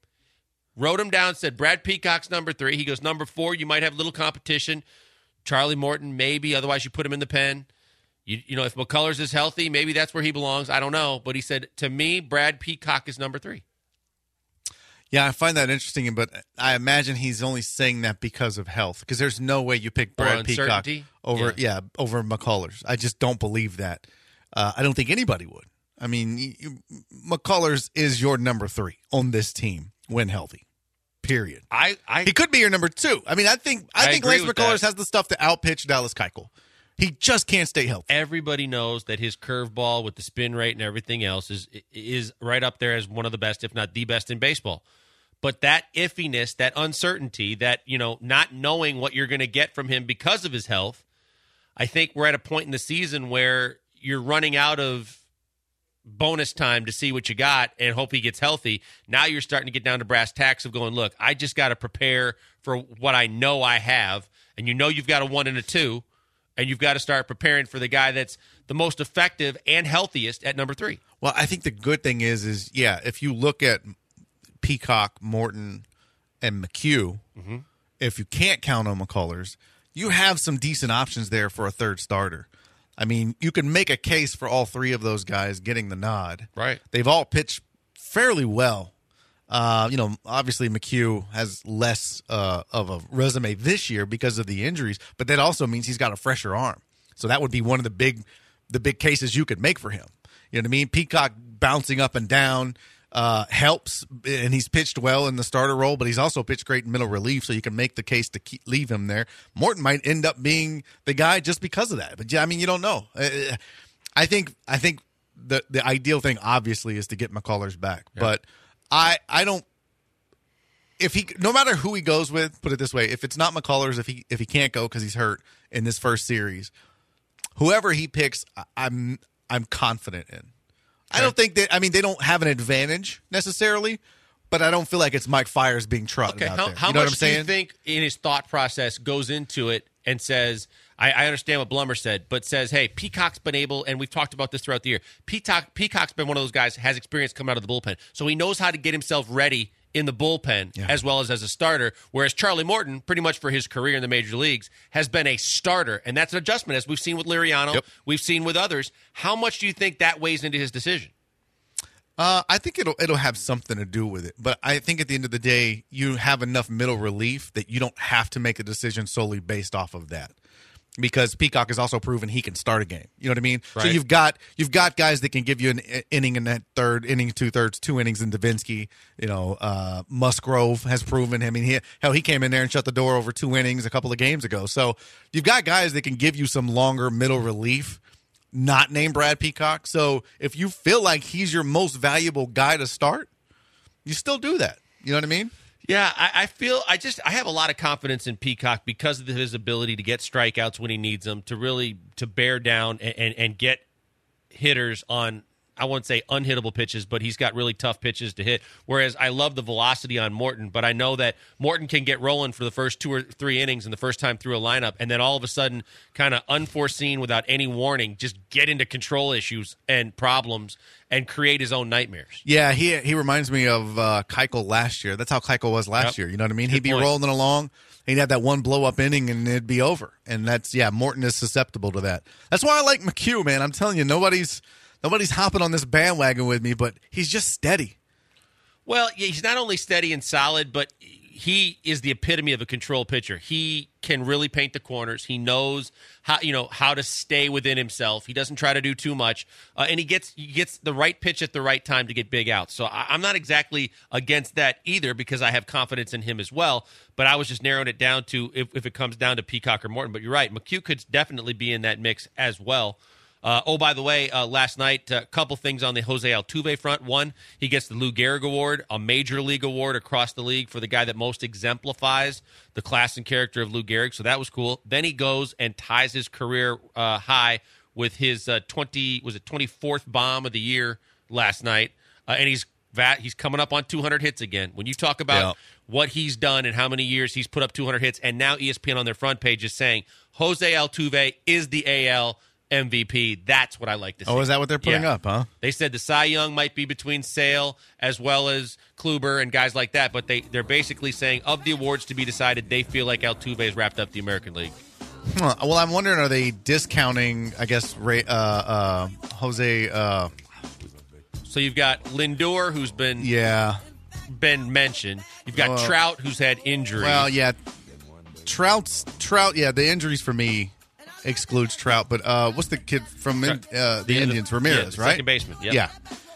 Wrote him down, said, Brad Peacock's number three. He goes, number four, you might have little competition. Charlie Morton, maybe. Otherwise, you put him in the pen. You, you know, if McCullers is healthy, maybe that's where he belongs. I don't know. But he said, to me, Brad Peacock is number three. Yeah, I find that interesting, but I imagine he's only saying that because of health, because there's no way you pick Brad Peacock over yeah. yeah over McCullers. I just don't believe that. Uh, I don't think anybody would. I mean, you, McCullers is your number three on this team when healthy. Period. I, I he could be your number two. I mean, I think I, I think agree Lance with McCullers that. has the stuff to outpitch Dallas Keuchel. He just can't stay healthy. Everybody knows that his curveball with the spin rate and everything else is is right up there as one of the best, if not the best in baseball. But that iffiness, that uncertainty, that, you know, not knowing what you're going to get from him because of his health, I think we're at a point in the season where you're running out of bonus time to see what you got and hope he gets healthy. Now you're starting to get down to brass tacks of going, look, I just got to prepare for what I know I have. And you know you've got a one and a two, and you've got to start preparing for the guy that's the most effective and healthiest at number three. Well, I think the good thing is, is yeah, if you look at Peacock, Morton, and McHugh, mm-hmm. if you can't count on McCullers, you have some decent options there for a third starter. I mean, you can make a case for all three of those guys getting the nod. Right. They've all pitched fairly well. Uh, you know, obviously McHugh has less uh, of a resume this year because of the injuries, but that also means he's got a fresher arm. So that would be one of the big, the big cases you could make for him. You know what I mean? Peacock bouncing up and down uh, helps, and he's pitched well in the starter role, but he's also pitched great in middle relief, so you can make the case to keep, leave him there. Morton might end up being the guy just because of that. But yeah, I mean, you don't know. Uh, I think I think the the ideal thing obviously is to get McCullers back, yeah. but. I, I don't if he no matter who he goes with, put it this way, if it's not McCullers, if he if he can't go because he's hurt in this first series, whoever he picks, I'm I'm confident in. Okay. I don't think that I mean they don't have an advantage necessarily, but I don't feel like it's Mike Fiers being trotted okay, out how, there. How you know much what I'm saying? do you think in his thought process goes into it and says, I, I understand what Blummer said, but says, hey, Peacock's been able, and we've talked about this throughout the year, Peacock, Peacock's been one of those guys, has experience coming out of the bullpen. So he knows how to get himself ready in the bullpen yeah. as well as as a starter, whereas Charlie Morton, pretty much for his career in the major leagues, has been a starter, and that's an adjustment, as we've seen with Liriano, yep. we've seen with others. How much do you think that weighs into his decision? Uh, I think it'll it'll have something to do with it, but I think at the end of the day, you have enough middle relief that you don't have to make a decision solely based off of that. Because Peacock has also proven he can start a game. You know what I mean? Right. So you've got you've got guys that can give you an inning in that third inning, two thirds, two innings in Davinsky. You know, uh, Musgrove has proven. I mean, he, hell, he came in there and shut the door over two innings a couple of games ago. So you've got guys that can give you some longer middle relief, not named Brad Peacock. So if you feel like he's your most valuable guy to start, you still do that. You know what I mean? Yeah, I, I feel I just I have a lot of confidence in Peacock because of his ability to get strikeouts when he needs them, to really to bear down and, and, and get hitters on, I won't say unhittable pitches, but he's got really tough pitches to hit. Whereas I love the velocity on Morton, but I know that Morton can get rolling for the first two or three innings and the first time through a lineup, and then all of a sudden, kind of unforeseen, without any warning, just get into control issues and problems and create his own nightmares. Yeah, he he reminds me of uh, Keuchel last year. That's how Keuchel was last Yep. year. You know what I mean? Good He'd be point. rolling along. He'd have that one blow-up inning, and it'd be over. And that's, yeah, Morton is susceptible to that. That's why I like McHugh, man. I'm telling you, nobody's nobody's hopping on this bandwagon with me, but he's just steady. Well, yeah, he's not only steady and solid, but he is the epitome of a control pitcher. He can really paint the corners. He knows how you know how to stay within himself. He doesn't try to do too much, uh, and he gets he gets the right pitch at the right time to get big outs. So I, I'm not exactly against that either because I have confidence in him as well. But I was just narrowing it down to if, if it comes down to Peacock or Morton. But you're right, McHugh could definitely be in that mix as well. Uh, oh, by the way, uh, last night, a uh, couple things on the Jose Altuve front. One, he gets the Lou Gehrig Award, a major league award across the league for the guy that most exemplifies the class and character of Lou Gehrig, so that was cool. Then he goes and ties his career uh, high with his uh, twenty was it twenty-fourth bomb of the year last night, uh, and he's va- he's coming up on two hundred hits again. When you talk about Yeah. what he's done and how many years he's put up two hundred hits, and now E S P N on their front page is saying Jose Altuve is the A L M V P. That's what I like to see. Oh, is that what they're putting Yeah. up, huh? They said the Cy Young might be between Sale as well as Kluber and guys like that, but they, they're basically saying of the awards to be decided, they feel like Altuve has wrapped up the American League. Huh. Well, I'm wondering, are they discounting, I guess, Ray, uh, uh, Jose? Uh, So you've got Lindor, who's been yeah. been mentioned. You've got Well- Trout, who's had injuries. Well, yeah. Trout's, Trout, yeah, the injuries for me excludes Trout, but uh, what's the kid from uh, the, The- Indians? yeah, Ramirez, the right? second baseman, yep. Yeah.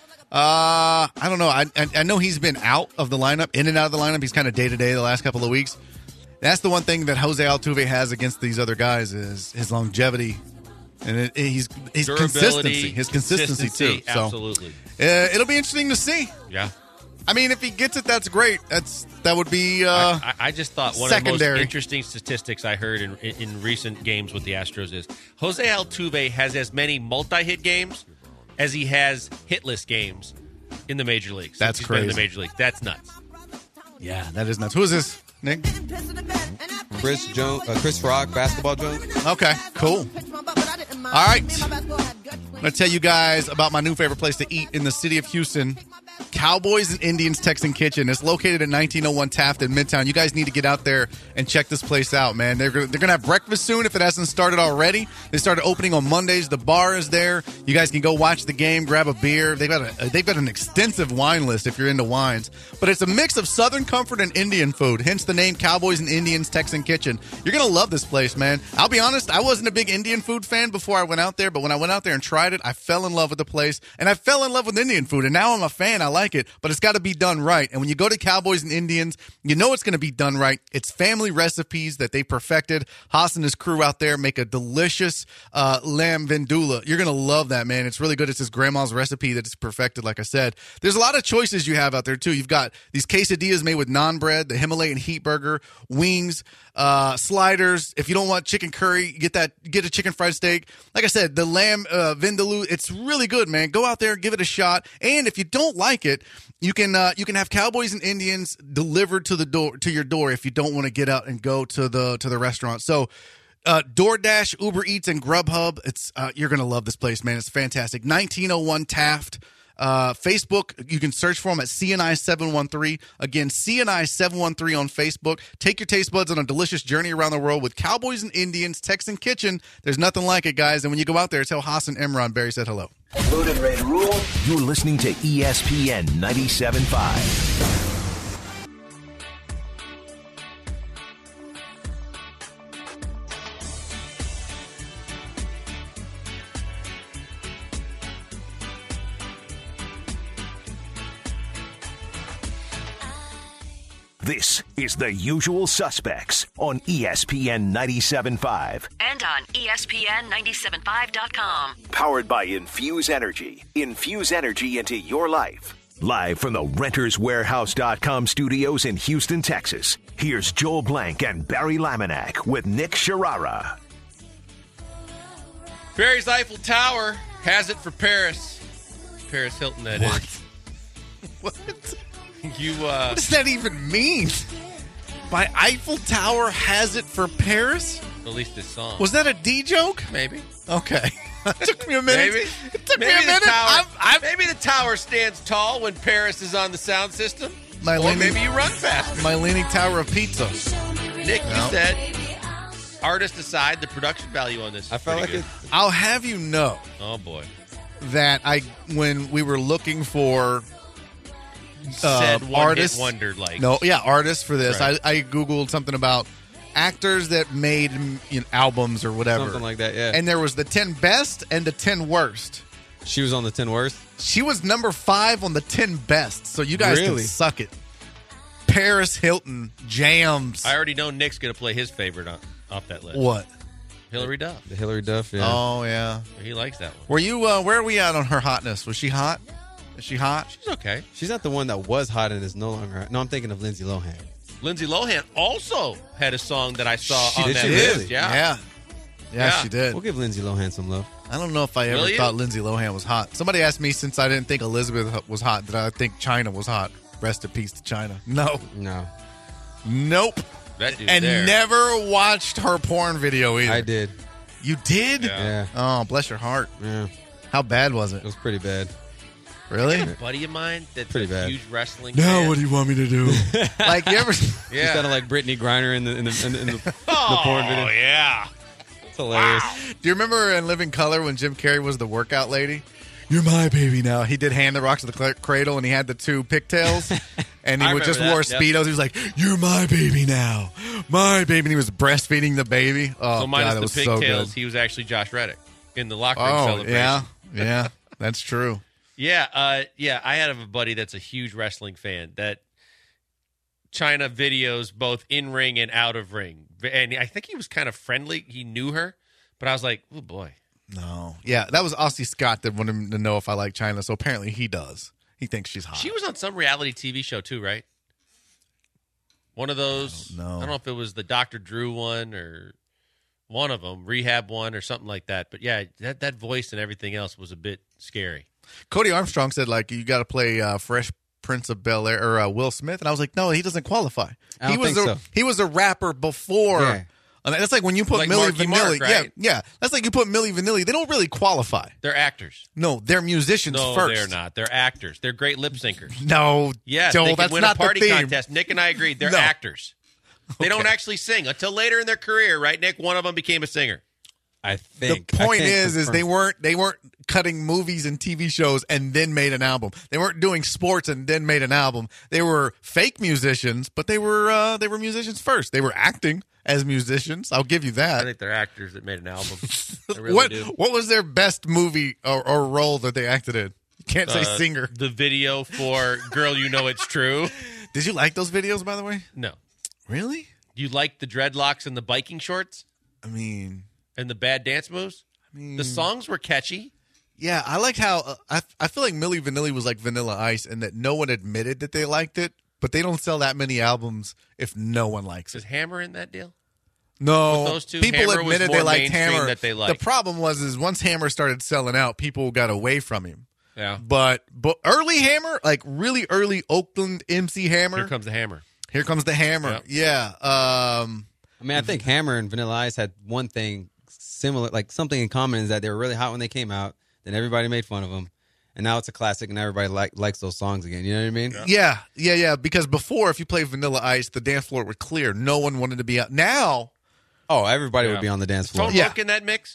Uh, I don't know. I, I I know he's been out of the lineup, in and out of the lineup. He's kind of day to day the last couple of weeks. That's the one thing that Jose Altuve has against these other guys is his longevity and it, it- he's his Durability, consistency, his consistency, consistency, too. So, absolutely. uh, it'll be interesting to see. Yeah. I mean, if he gets it, that's great. That's that would be. Uh, I, I just thought one of the secondary. most interesting statistics I heard in, in, in recent games with the Astros is Jose Altuve has as many multi-hit games as he has hitless games in the major leagues. That's He's been in the crazy. major leagues. That's nuts. Yeah, that is nuts. Who is this, Nick? Chris Jones, uh, Chris Frog, Basketball Jones. Okay, cool. All right. I'm going to tell you guys about my new favorite place to eat in the city of Houston, Cowboys and Indians Texan Kitchen. It's located at nineteen oh one Taft in Midtown. You guys need to get out there and check this place out, man. They're gonna, they're going to have breakfast soon if it hasn't started already. They started opening on Mondays. The bar is there. You guys can go watch the game, grab a beer. They've got a, they've got an extensive wine list if you're into wines. But it's a mix of Southern comfort and Indian food, hence the name Cowboys and Indians Texan Kitchen. You're going to love this place, man. I'll be honest, I wasn't a big Indian food fan before I went out there, but when I went out there and tried it, I fell in love with the place, and I fell in love with Indian food, and now I'm a fan. I like it, but it's got to be done right. And when you go to Cowboys and Indians, you know it's going to be done right. It's family recipes that they perfected. Haas and his crew out there make a delicious uh, lamb vindula. You're going to love that, man. It's really good. It's his grandma's recipe that is perfected, like I said. There's a lot of choices you have out there, too. You've got these quesadillas made with naan bread, the Himalayan heat burger, wings, uh, sliders. If you don't want chicken curry, get that. Get a chicken fried steak. Like I said, the lamb uh, vindaloo, it's really good, man. Go out there, give it a shot. And if you don't like it, you can uh, you can have Cowboys and Indians delivered to the door to your door if you don't want to get out and go to the to the restaurant. So uh, DoorDash, Uber Eats, and Grubhub. It's uh, you're gonna love this place, man. It's fantastic. nineteen oh one Taft. Uh, Facebook, you can search for them at C N I seven one three. Again, C N I seven one three on Facebook. Take your taste buds on a delicious journey around the world with Cowboys and Indians Texan Kitchen. There's nothing like it, guys. And when you go out there, tell Haas and Imran Barry said hello. Loaded, ready to rule. You're listening to E S P N ninety-seven point five. This is The Usual Suspects on E S P N ninety-seven point five. And on E S P N ninety-seven point five dot com. Powered by Infuse Energy. Infuse energy into your life. Live from the Renters Warehouse dot com studios in Houston, Texas. Here's Joel Blank and Barry Laminack with Nick Sharara. Barry's Eiffel Tower has it for Paris. Paris Hilton, that what? is. What? You, uh, what does that even mean? By Eiffel Tower has it for Paris? At least this song. Was that a D joke? Maybe. Okay. It took me a minute. Maybe. It took maybe me a minute. The tower, I've, I've, maybe the tower stands tall when Paris is on the sound system. My or leaning, maybe you run faster. My Leaning Tower of Pizza. Nick, no. you said, artist aside, the production value on this is I felt like good. it. I'll have you know. Oh, boy. That I, when we were looking for uh, Said one artists, hit wonder, like. no, yeah, artists for this, Right. I, I Googled something about actors that made you know, albums or whatever. Something like that, yeah. And there was the ten best and the ten worst. She was on the ten worst? She was number five on the ten best, so you guys Really? can suck it. Paris Hilton jams. I already know Nick's going to play his favorite on, off that list. What? Hillary Duff. The Hillary Duff, yeah. Oh, yeah. He likes that one. Were you, uh, where are we at on her hotness? Was she hot? Is she hot? She's okay. She's not the one that was hot and is no longer hot. No, I'm thinking of Lindsay Lohan. Lindsay Lohan also had a song that I saw She on did, that she list. did. Yeah. Yeah. Yeah, Yeah. she did. We'll give Lindsay Lohan some love. I don't know if I ever Will you? thought Lindsay Lohan was hot. Somebody asked me since I didn't think Elizabeth was hot, did I think China was hot? Rest in peace to China. No. No. Nope. That dude's And there. never watched her porn video either. I did. You did? Yeah. Yeah. Oh, bless your heart. Yeah. How bad was It it? was pretty bad. Really? A buddy of mine that's Pretty a bad. huge wrestling Now fan. what do you want me to do? Like, you ever... She's Yeah. kind of like Brittany Griner in the in the, in the, in the, oh, the porn video. yeah. It's hilarious. Do you remember in Living Color when Jim Carrey was the workout lady? You're my baby now. He did Hand the Rock to the cl- Cradle, and he had the two pigtails, and he I would just remember wore that, yep. Speedos. He was like, "You're my baby now, my baby." And he was breastfeeding the baby. Oh, so minus God, it the was so pigtails, good. he was actually Josh Reddick in the locker room Oh, celebration. yeah, yeah, that's true. Yeah, uh, yeah. I had a buddy that's a huge wrestling fan that China videos both in ring and out of ring, and I think he was kind of friendly. He knew her, but I was like, oh boy. No, yeah, that was Aussie Scott that wanted him to know if I like China. So apparently he does. He thinks she's hot. She was on some reality T V show too, right? One of those. I don't know. I don't know if it was the Doctor Drew one or one of them, Rehab one or something like that. But yeah, that that voice and everything else was a bit scary. Cody Armstrong said like you got to play uh, Fresh Prince of Bel Air or uh, Will Smith, and I was like, no, he doesn't qualify. I don't he was think a so. he was a rapper before Yeah. And that's like when you put Like Milli Marky Vanilli. Mark, right? Yeah, yeah. That's like you put Milli Vanilli. They don't really qualify. They're actors. No, they're musicians No, first. they're not. They're actors. They're great lip syncers. No, Yes, Joel, they can that's win not a party the theme. contest. Nick and I agreed. They're No. actors. They don't actually sing until later in their career, right, Nick? One of them became a singer. I The think. point I can't is, is confirm. they weren't they weren't cutting movies and T V shows and then made an album. They weren't doing sports and then made an album. They were fake musicians, but they were uh, they were musicians first. They were acting as musicians. I'll give you I that. think they're actors that made an album. They really what do. what was their best movie or, or role that they acted in? You can't say Uh, singer. The video for "Girl, You Know It's True." Did you like those videos, by the way? No. Really? You like the dreadlocks and the biking shorts I mean, and the bad dance moves? I mean, The songs were catchy. yeah, I liked how uh, I I feel like Milli Vanilli was like Vanilla Ice, and that no one admitted that they liked it. But they don't sell that many albums if no one likes it. Is Hammer in that deal? No, With those two, people Hammer was admitted more they liked mainstream Hammer. that they liked. The problem was is once Hammer started selling out, people got away from him. Yeah. But but early Hammer, like really early Oakland M C Hammer. Here comes the Hammer. Here comes the Hammer. Yeah. Um, I mean, I think Hammer and Vanilla Ice had one thing similar, like something in common, is that they were really hot when they came out. Then everybody made fun of them, and now it's a classic, and everybody like, likes those songs again. You know what I mean? yeah, yeah, yeah. Because before, if you played Vanilla Ice, the dance floor would clear. No one wanted to be out. Now, Oh, everybody Yeah. would be on the dance floor. Tone Yeah. Loc in that mix?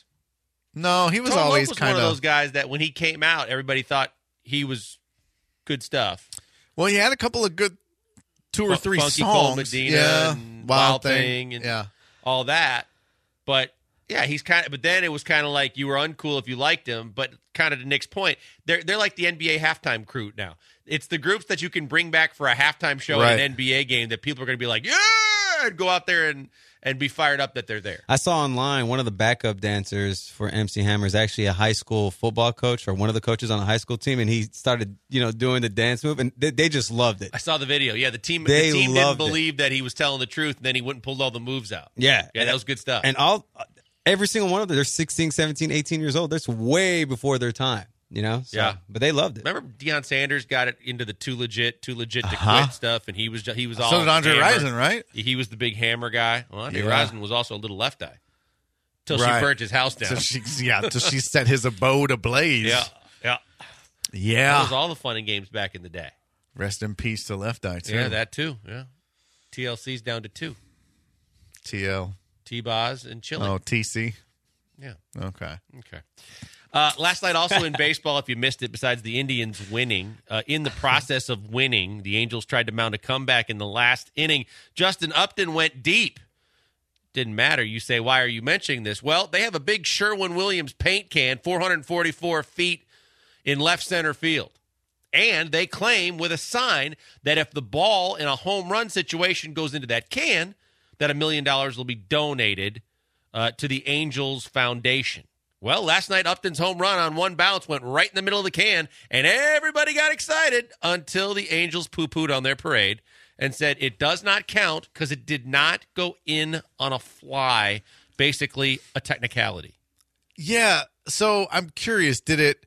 no, he was Tone Loc always was kind one of those guys that when he came out, everybody thought he was good stuff. Well, he had a couple of good two or Fu- three Funky songs. Cold Medina yeah, and Wild, Wild Thing. Thing and- yeah. all that. But yeah, he's kind of. But then it was kind of like you were uncool if you liked him. But kind of to Nick's point, they're they're like the N B A halftime crew now. It's the groups that you can bring back for a halftime show Right. at an N B A game that people are going to be like, yeah, and go out there and and be fired up that they're there. I saw online one of the backup dancers for M C Hammer is actually a high school football coach or one of the coaches on a high school team, and he started, you know, doing the dance move, and they, they just loved it. I saw the video. Yeah, the team They the team didn't loved it. believe that he was telling the truth, and then he went and pulled all the moves out. Yeah. Yeah, that was good stuff. And all every single one of them, they're sixteen, seventeen, eighteen years old. That's way before their time, you know? So, Yeah. But they loved it. Remember Deion Sanders got it into the too legit, too legit to Uh-huh. quit stuff, and he was he was all So did Andre hammer. Rison, right? He was the big hammer guy. Well, Andre Yeah. Rison was also a little left eye till Right. she burnt his house down. So she, yeah, so she set his abode ablaze. yeah, yeah. yeah. That was all the fun and games back in the day. Rest in peace to Left Eye too. Yeah, that too. Yeah. T L C's down to two. T L. T-Boz and Chili. Oh, T C. Yeah. Okay. Okay. Uh, last night, also in baseball, if you missed it, besides the Indians winning, uh, in the process of winning, the Angels tried to mount a comeback in the last inning. Justin Upton went deep. Didn't matter. You say, why are you mentioning this? Well, they have a big Sherwin-Williams paint can, four hundred forty-four feet in left center field. And they claim with a sign that if the ball in a home run situation goes into that can, that a million dollars will be donated uh, to the Angels Foundation. Well, last night, Upton's home run on one bounce went right in the middle of the can, and everybody got excited until the Angels poo-pooed on their parade and said it does not count because it did not go in on a fly, basically a technicality. Yeah. So I'm curious. Did it?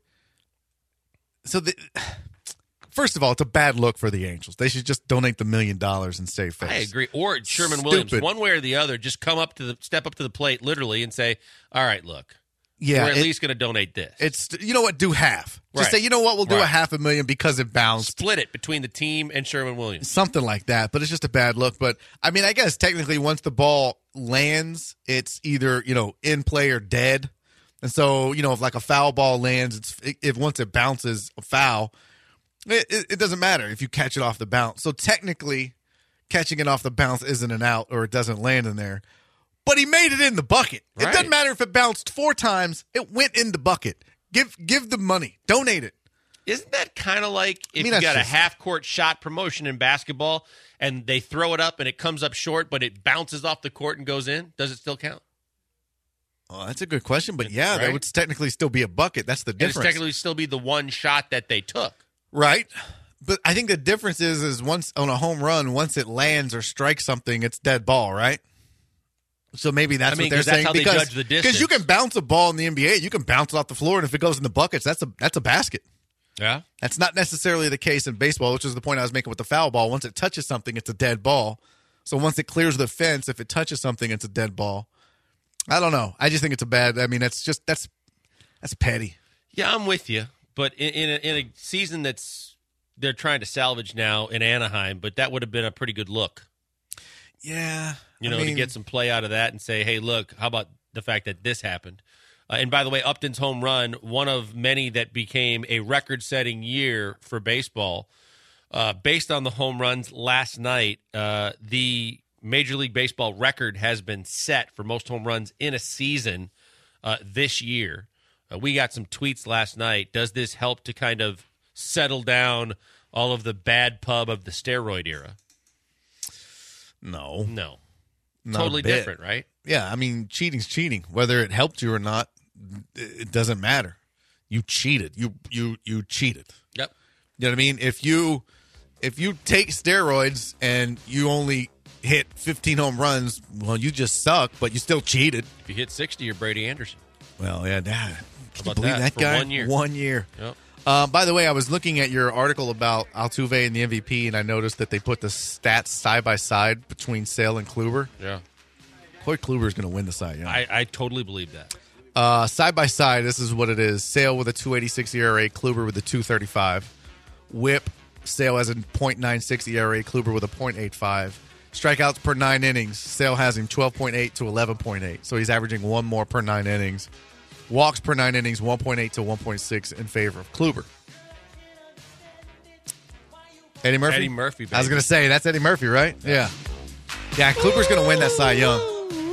So the. First of all, it's a bad look for the Angels. They should just donate the million dollars and save face. I agree. Or Sherman Stupid. Williams, one way or the other, just come up to the step up to the plate literally and say, "All right, look, Yeah, we're at it- least going to donate this." It's you know what? Do half. Just Right. say you know what? We'll do a Right. half a million because it bounced. Split it between the team and Sherman Williams. Something like that, but it's just a bad look. But I mean, I guess technically, once the ball lands, it's either you know in play or dead. And so you know, if like a foul ball lands, it's if once it bounces a foul, it, it, it doesn't matter if you catch it off the bounce. So technically, catching it off the bounce isn't an out or it doesn't land in there. But he made it in the bucket. It Right. doesn't matter if it bounced four times; it went in the bucket. Give give the money, donate it. Isn't that kind of like if mean, you that's got just- a half-court shot promotion in basketball and they throw it up and it comes up short, but it bounces off the court and goes in? Does it still count? Oh, that's a good question, but yeah, that Right. would technically still be a bucket. That's the And it's difference, technically still be the one shot that they took. right? But I think the difference is, is once on a home run, once it lands or strikes something, it's dead ball, right? So maybe that's I mean, what they're 'cause that's saying how they because judge the distance. you can bounce a ball in the N B A, you can bounce it off the floor, and if it goes in the buckets, that's a that's a basket. Yeah. That's not necessarily the case in baseball, which is the point I was making with the foul ball. Once it touches something, it's a dead ball. So once it clears the fence, if it touches something, it's a dead ball. I don't know. I just think it's a bad. I mean, that's just that's that's petty. Yeah, I'm with you. But in, in, a, in a season that's they're trying to salvage now in Anaheim, but that would have been a pretty good look. Yeah, you know, I mean, to get some play out of that and say, hey, look, how about the fact that this happened? Uh, and by the way, Upton's home run, one of many that became a record-setting year for baseball. Uh, based on the home runs last night, uh, the Major League Baseball record has been set for most home runs in a season uh, this year. Uh, we got some tweets last night. Does this help to kind of settle down all of the bad pub of the steroid era? No. No. Not Totally a bit. different, right? Yeah, I mean, cheating's cheating. Whether it helped you or not, it doesn't matter. You cheated. You you you cheated. Yep. You know what I mean? If you if you take steroids and you only hit fifteen home runs, well, you just suck, but you still cheated. If you hit sixty, you're Brady Anderson. Well, yeah, nah. Can you about believe that? that, For guy? one year. One year. Yep. Uh, by the way, I was looking at your article about Altuve and the M V P, and I noticed that they put the stats side by side between Sale and Kluber. Yeah. Corey Kluber is going to win the Cy Young. I, I totally believe that. Uh, side by side, this is what it is. Sale with a two eighty-six E R A, Kluber with a two thirty-five. Whip, Sale has a point nine six E R A, Kluber with a point eight five. Strikeouts per nine innings, Sale has him twelve point eight to eleven point eight. So he's averaging one more per nine innings. Walks per nine innings, one point eight to one point six in favor of Kluber. Eddie Murphy? Eddie Murphy, baby. I was going to say, that's Eddie Murphy, right? Yeah. Yeah, Kluber's going to win that Cy Young.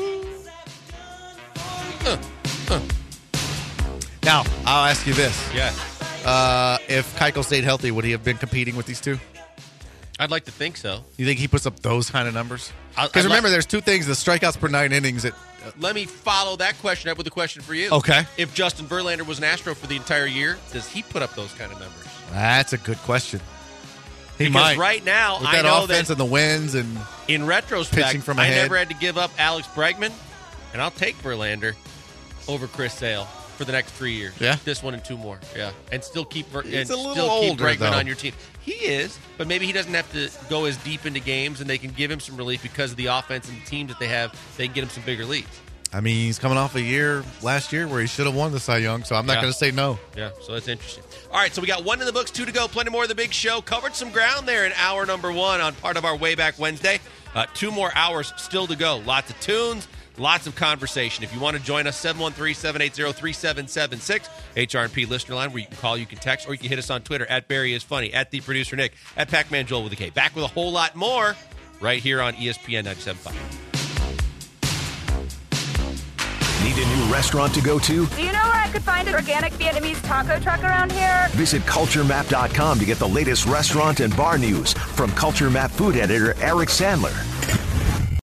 Huh. Huh. Now, I'll ask you this. Yeah. Uh, if Keuchel stayed healthy, would he have been competing with these two? I'd like to think so. You think he puts up those kind of numbers? I'd- Because I'd remember, like- there's two things: the strikeouts per nine innings. At, uh, Let me follow that question up with a question for you. Okay. If Justin Verlander was an Astro for the entire year, does he put up those kind of numbers? that's a good question. He Because might. right now, With I that know offense that and the wins, and in retrospect, pitching from I ahead. never had to give up Alex Bregman, and I'll take Verlander over Chris Sale for the next three years. Yeah? This one and two more. Yeah. And still keep Ver- He's and a little still keep older, Bregman though. on your team. He is, but maybe he doesn't have to go as deep into games, and they can give him some relief because of the offense and the team that they have. They can get him some bigger leads. I mean, he's coming off a year last year where he should have won the Cy Young, so I'm not Yeah. going to say no. Yeah, so that's interesting. All right, so we got one in the books, two to go, plenty more of the big show. Covered some ground there in hour number one on part of our Way Back Wednesday. Uh, two more hours still to go. Lots of tunes, lots of conversation. If you want to join us, seven one three, seven eight zero, three seven seven six, H R and P listener line, where you can call, you can text, or you can hit us on Twitter, at Barry is Funny, at The Producer Nick, at Pac-Man Joel with a K. Back with a whole lot more right here on E S P N ninety-seven point five. Need a new restaurant to go to? Do you know where I could find an organic Vietnamese taco truck around here? Visit culture map dot com to get the latest restaurant and bar news from Culture Map food editor Eric Sandler.